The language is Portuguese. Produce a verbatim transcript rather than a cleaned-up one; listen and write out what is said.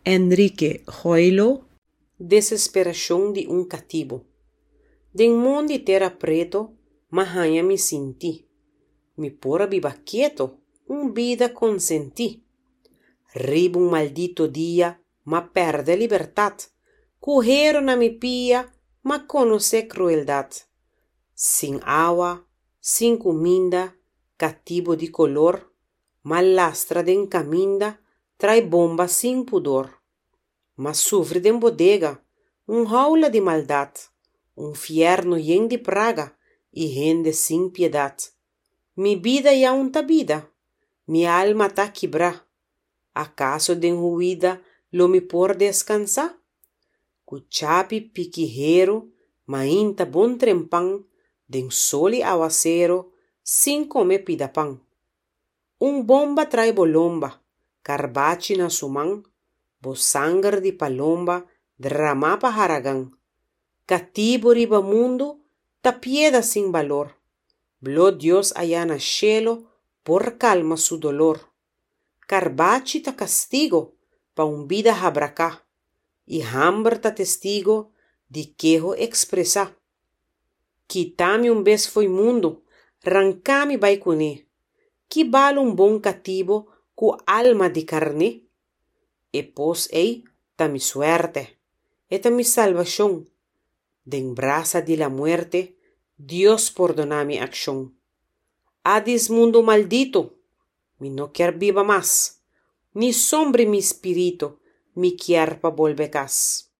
Enrique Roilo, Desesperação de um cativo. Den mundo terra preto, mahanha me senti. Me pora biba quieto, um vida consenti. Ribo um maldito dia, ma perde liberdade. Correram na me pia, ma conhece crueldade. Sem água, sem comida, cativo de color, malastra den caminda, trai bomba sem pudor. Mas sofre den bodega, um jaula de maldade, um fierno yen de praga e rende sem piedade. Mi vida ya un tabida, mi alma ta quebra. Acaso den ruída lo me por descansar? Cuchapi piquijero, mainta bon trempan, den soli aguacero, sem comer pidapán. Um bomba trai bolomba, carbachi na suman, bo sangue de palomba, drama pa haragán. Cativo riba mundo, ta pieda sem valor. Blo Dios allá na cielo, por calma su dolor. Carbachi ta castigo, pa um vida habracá. E hambre ta testigo, de quejo expressa. Quitame um bes foi mundo, rancame vai cuné. Que bala um bom cativo, com alma de carne? E pos ei, ta mi suerte, eta mi salvación. Den brasa de la muerte, Dios perdona mi acción. Adis mundo maldito, mi no quer viva más, ni sombre mi espíritu, mi quer pa volver cas.